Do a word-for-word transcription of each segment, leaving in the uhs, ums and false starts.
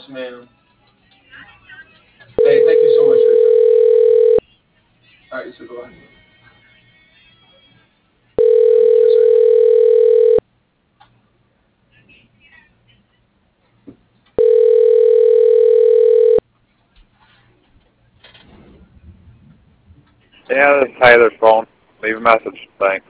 Yes, ma'am. Hey, thank you so much for your time. All right, you too. Bye-bye. Yes, sir. Yeah, this is Tyler's phone. Leave a message. Thanks.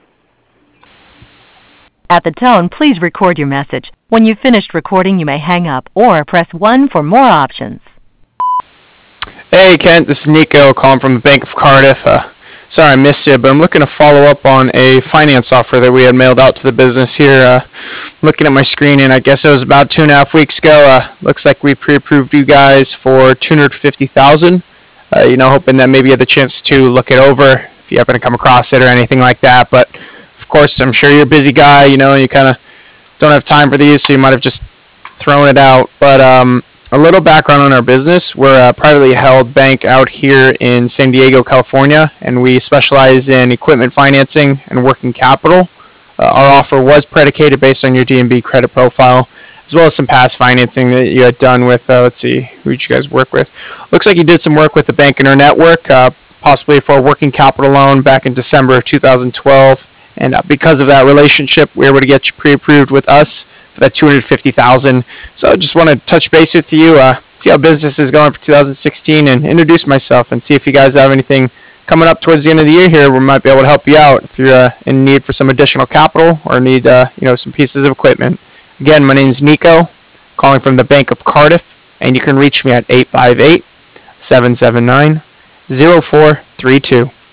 At the tone, please record your message. When you've finished recording, you may hang up or press one for more options. Hey Kent, this is Nico calling from the Bank of Cardiff. Uh, sorry I missed you, but I'm looking to follow up on a finance offer that we had mailed out to the business here. Uh, looking at my screen, and I guess it was about two and a half weeks ago. Uh, looks like we pre-approved you guys for two hundred fifty thousand dollars. Uh, you know, hoping that maybe you had the chance to look it over if you happen to come across it or anything like that. But of course, I'm sure you're a busy guy, you know, and you kind of don't have time for these, so you might have just thrown it out. But um, a little background on our business. We're a privately held bank out here in San Diego, California, and we specialize in equipment financing and working capital. Uh, our offer was predicated based on your D N B credit profile, as well as some past financing that you had done with, uh, let's see, who did you guys work with? Looks like you did some work with the bank in our network, uh, possibly for a working capital loan back in December of two thousand twelve. And uh, because of that relationship, we were able to get you pre-approved with us for that two hundred fifty thousand dollars. So I just want to touch base with you, uh, see how business is going for two thousand sixteen, and introduce myself and see if you guys have anything coming up towards the end of the year here. We might be able to help you out if you're uh, in need for some additional capital or need uh, you know some pieces of equipment. Again, my name is Nico, calling from the Bank of Cardiff, and you can reach me at eight five eight, seven seven nine, zero four three two.